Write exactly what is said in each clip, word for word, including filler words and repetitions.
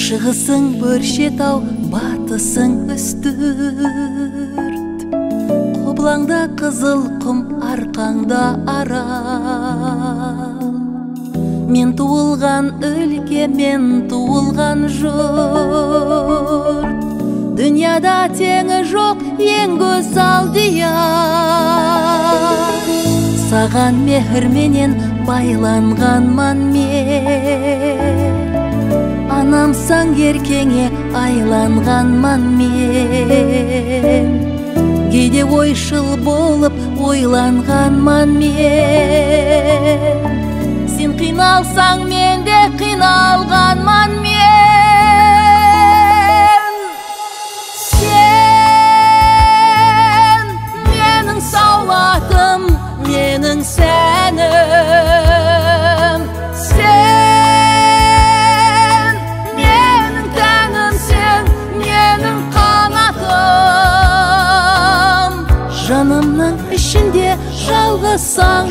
Шығысың Бөршетау, батысың үстірт. Қоблаңда қызыл құм, арқаңда арал. Мен туылған өлке, мен туылған жұрт. Дүнияда теңі жоқ, ең көзал диар. Саған мехірменен байланғанман мен. Анамсаң еркеңе айланғанман мен. Кейде ойшыл болып ойланғанман мен. Сен қиналсаң мен де қиналғанман мен. Сен менің сауатым, менің сәнім. Сен менің тәнім, сен менің қанатым. Жанымның ішінде жалғызсаң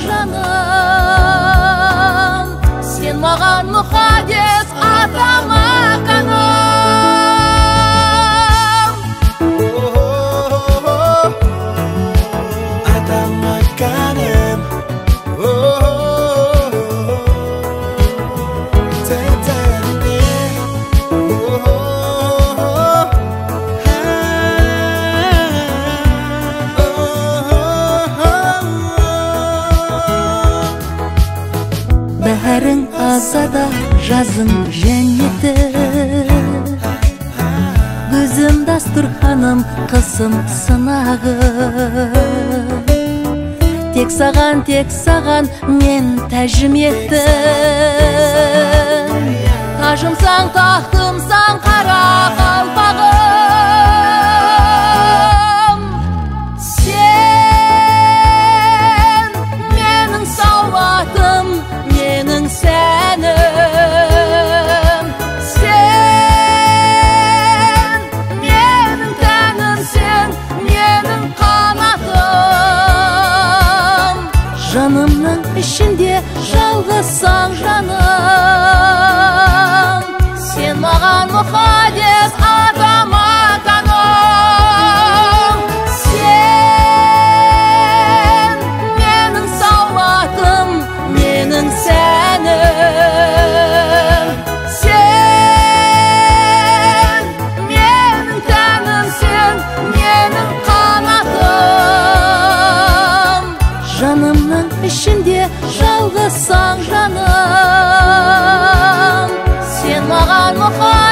жаным. Сен маған мұқадес, атама қаным. Атама қаным. Бәрің азада, жазым жәннеті. Көзім дастұрханым, қысым сынағы. Тек саған, тек саған мен тәжім еттім. Тажымсаң, тақтымсаң, қара қалпағым. Сен менің сауатым, менің сәнім. Сен менің тәнім, сен менің қанатым. Жанымның ішінде жалғызсаң жаным. Сен маған мұқадес, атама қаным. Сен менің сауатым, менің сәнім. Сен менің тәнім, сен менің қанатым. Жанымның ішінде жалғызсаң жаным. Сен маған мұқадес.